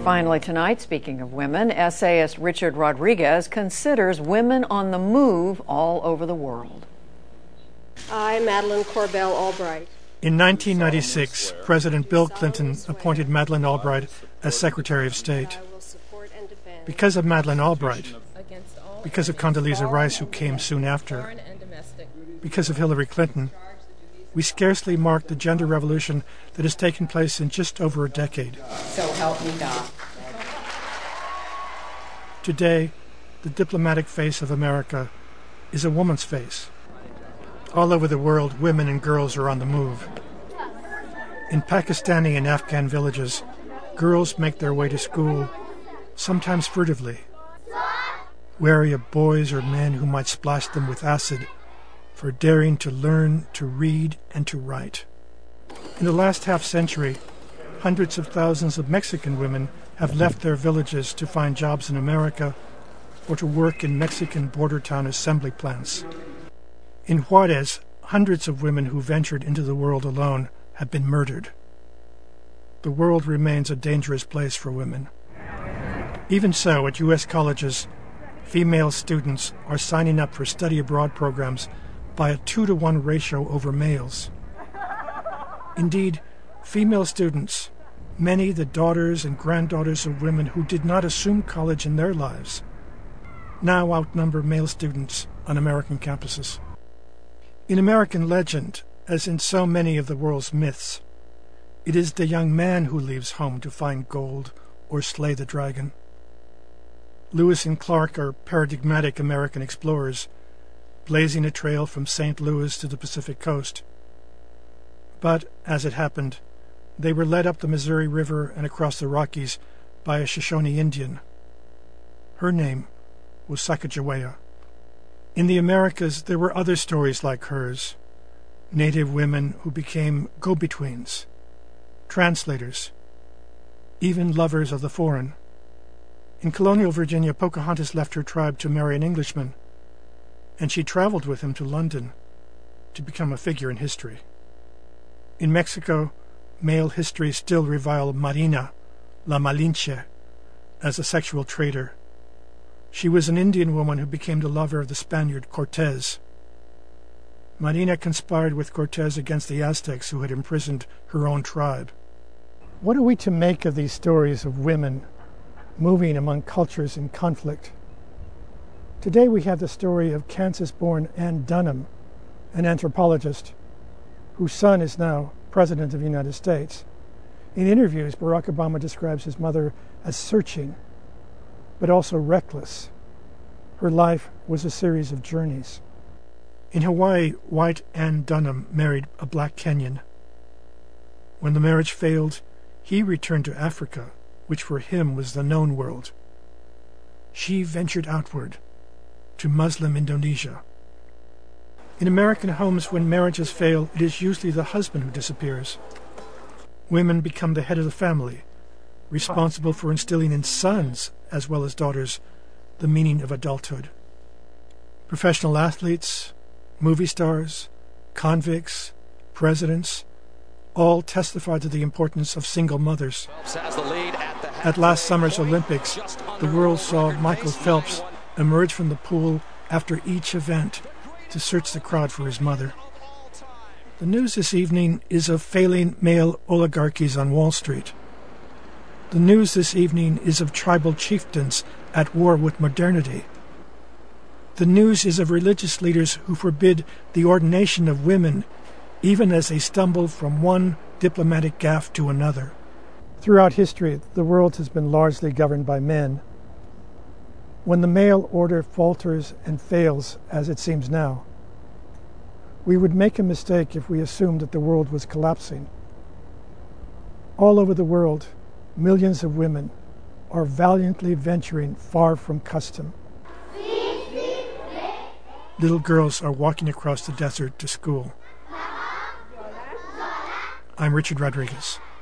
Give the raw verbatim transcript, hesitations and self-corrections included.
Finally tonight, speaking of women, essayist Richard Rodriguez considers women on the move all over the world. I, Madeleine Corbell Albright. In nineteen ninety-six, President Bill Clinton appointed Madeleine Albright as Secretary of State. Because of Madeleine Albright, because of Condoleezza Rice, who came soon after, because of Hillary Clinton, we scarcely mark the gender revolution that has taken place in just over a decade. So help me God. Today, the diplomatic face of America is a woman's face. All over the world, women and girls are on the move. In Pakistani and Afghan villages, girls make their way to school, sometimes furtively, wary of boys or men who might splash them with acid for daring to learn to read and to write. In the last half-century, hundreds of thousands of Mexican women have left their villages to find jobs in America or to work in Mexican border town assembly plants. In Juarez, hundreds of women who ventured into the world alone have been murdered. The world remains a dangerous place for women. Even so, at U S colleges, female students are signing up for study abroad programs by a two to one ratio over males. Indeed, female students, many the daughters and granddaughters of women who did not assume college in their lives, now outnumber male students on American campuses. In American legend, as in so many of the world's myths, it is the young man who leaves home to find gold or slay the dragon. Lewis and Clark are paradigmatic American explorers, blazing a trail from Saint Louis to the Pacific coast. But, as it happened, they were led up the Missouri River and across the Rockies by a Shoshone Indian. Her name was Sacagawea. In the Americas, there were other stories like hers, native women who became go-betweens, translators, even lovers of the foreign. In colonial Virginia, Pocahontas left her tribe to marry an Englishman, and she traveled with him to London to become a figure in history. In Mexico, male history still revile Marina, La Malinche, as a sexual traitor. She was an Indian woman who became the lover of the Spaniard Cortés. Marina conspired with Cortés against the Aztecs who had imprisoned her own tribe. What are we to make of these stories of women moving among cultures in conflict? Today we have the story of Kansas-born Ann Dunham, an anthropologist whose son is now President of the United States. In interviews, Barack Obama describes his mother as searching, but also reckless. Her life was a series of journeys. In Hawaii, white Ann Dunham married a black Kenyan. When the marriage failed, he returned to Africa, which for him was the known world. She ventured outward to Muslim Indonesia. In American homes, when marriages fail, it is usually the husband who disappears. Women become the head of the family, responsible for instilling in sons, as well as daughters, the meaning of adulthood. Professional athletes, movie stars, convicts, presidents, all testify to the importance of single mothers. At last summer's Olympics, the world saw Michael Phelps emerge from the pool after each event to search the crowd for his mother. The news this evening is of failing male oligarchies on Wall Street. The news this evening is of tribal chieftains at war with modernity. The news is of religious leaders who forbid the ordination of women, even as they stumble from one diplomatic gaffe to another. Throughout history, the world has been largely governed by men. When the male order falters and fails, as it seems now, we would make a mistake if we assumed that the world was collapsing. All over the world, millions of women are valiantly venturing far from custom. Little girls are walking across the desert to school. I'm Richard Rodriguez.